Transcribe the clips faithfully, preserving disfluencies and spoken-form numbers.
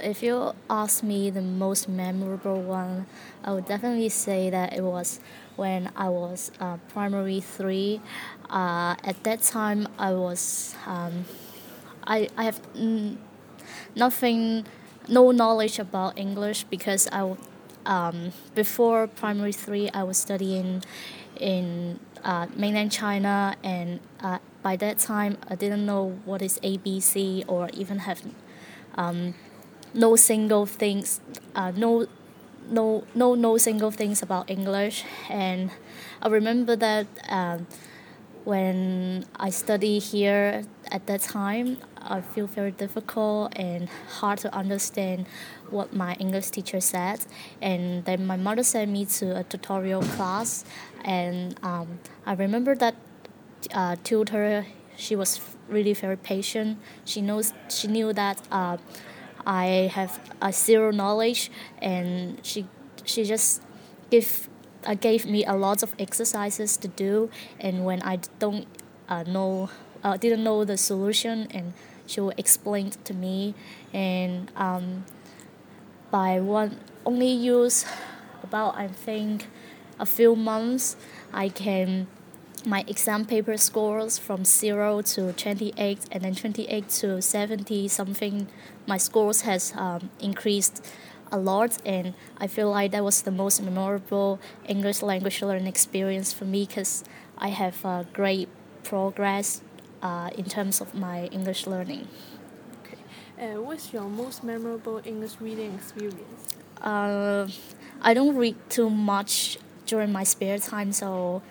If you ask me the most memorable one, I would definitely say that it was when I was uh, primary three. Uh, at that time, I was um, I I have mm, nothing, no knowledge about English because I w- um, before primary three I was studying in uh, mainland China, and uh, by that time I didn't know what is A B C or even have no single things, uh, no, no, no, no single things about English. And I remember that um, when I study here at that time, I feel very difficult and hard to understand what my English teacher said. And then my mother sent me to a tutorial class, and um, I remember that uh, tutor. She was really very patient. She knows she knew that uh, I have a zero knowledge, and she she just give uh, gave me a lot of exercises to do. And when I don't uh, know uh, didn't know the solution, and she will explain it to me. And um, by one only use about I think a few months, I can my exam paper scores from zero to twenty-eight, and then twenty-eight to seventy something. My scores has um, increased a lot, and I feel like that was the most memorable English language learning experience for me because I have uh, great progress uh, in terms of my English learning. Okay. Uh, what's your most memorable English reading experience? Uh, I don't read too much during my spare time, so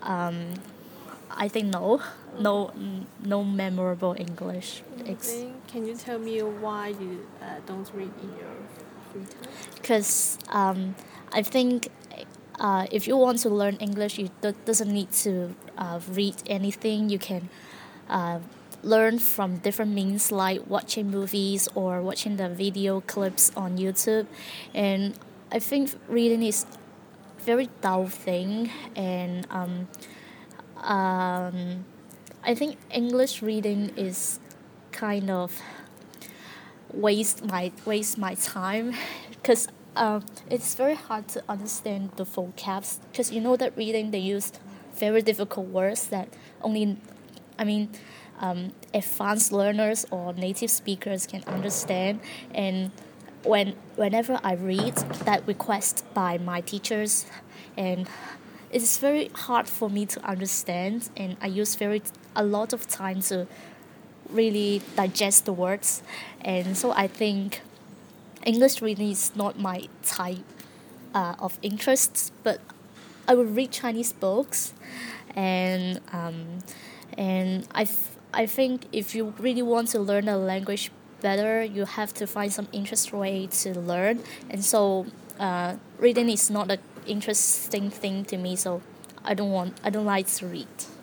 I think no, no, no memorable English. Ex- Then can you tell me why you uh, don't read in your free time? because um, I think uh, if you want to learn English, you do- doesn't need to uh, read anything. You can uh, learn from different means like watching movies or watching the video clips on YouTube, and I think reading is very dull thing, and um, um, I think English reading is kind of waste my waste my time because um, it's very hard to understand the vocabs because you know that reading they use very difficult words that only I mean um, advanced learners or native speakers can understand. And when whenever I read that request by my teachers, and it's very hard for me to understand, and I use very a lot of time to really digest the words. And so I think English reading is not my type uh, of interests, but I would read Chinese books, and um, and I, f- I think if you really want to learn a language better, you have to find some interest way to learn. And so uh, reading is not an interesting thing to me, so I don't want I don't like to read.